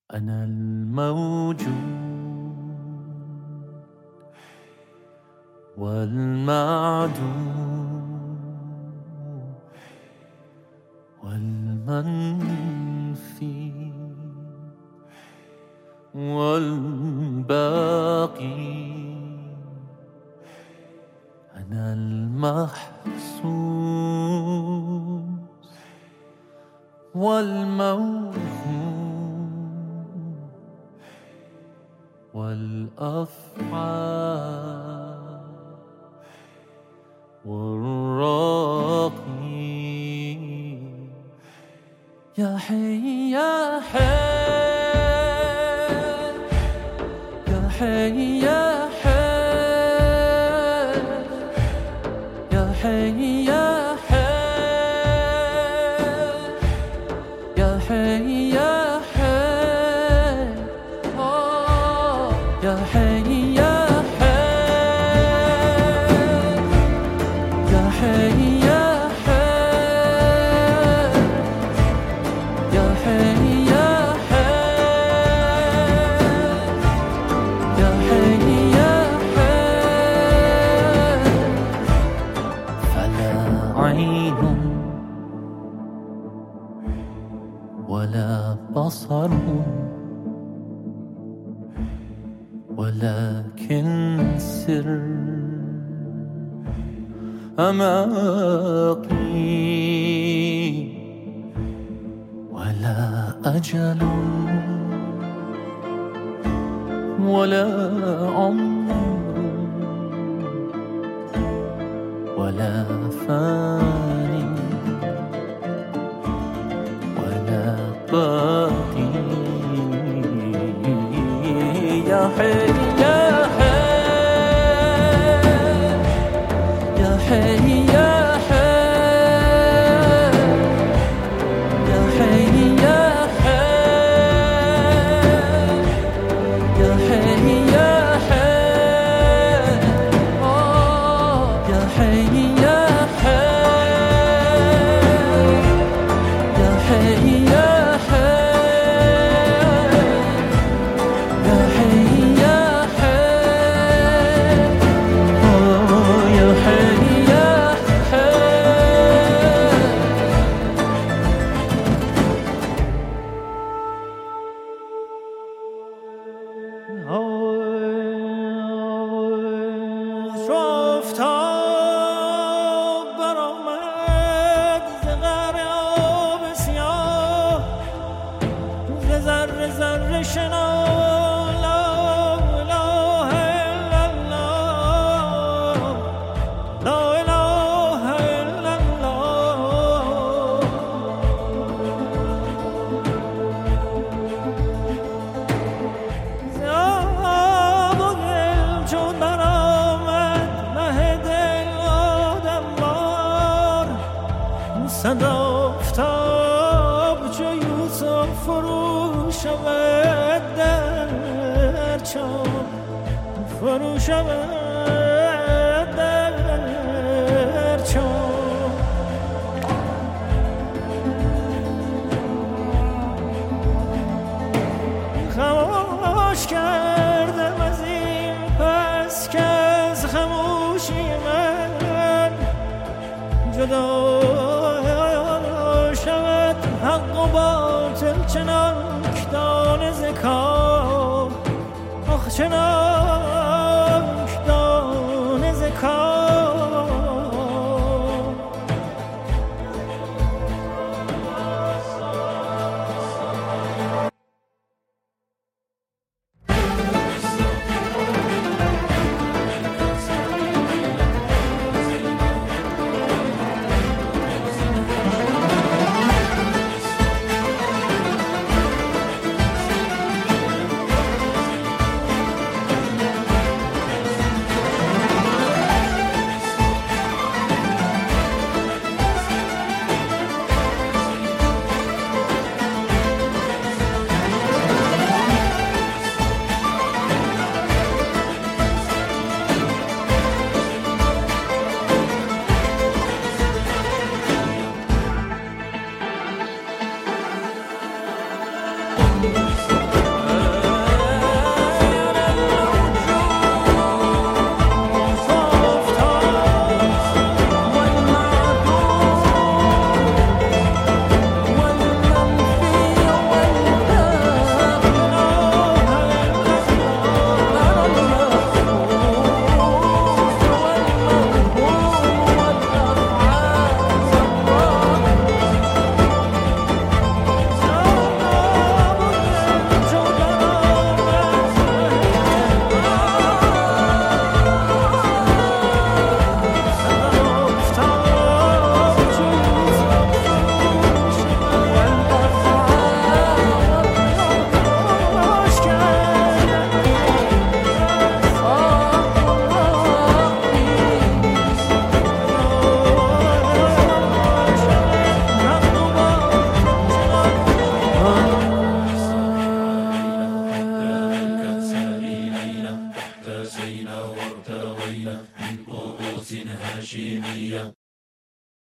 أنا الموجود والمعدوم والمنفي والباقي. أنا المحسوس والموهوم والأفعال والراقي. يا حي يا حي يا حي يا حي يا حي يا حي يا حي يا حي يا حي يا حي يا حي يا حي يا حي يا حي يا حي يا حي. فلا عين ولا بصر ولكن سر أماقي. ولا أجل ولا عمر ولا فاني ولا باقي. يا حي يا حي يا حي يا حي يا حي يا حي يا حي يا حي يا حي يا حي يا حي يا صدا افتاب چو یوسف فرو شود در چاه فرو شود در چاه. خاموش کردم از این پس که از خاموشی من جدا حق و باطل چنانک دانه ز کار. آخ چنانک دانه ز کار. قاسينا وارتوينا من قوس هاشمية.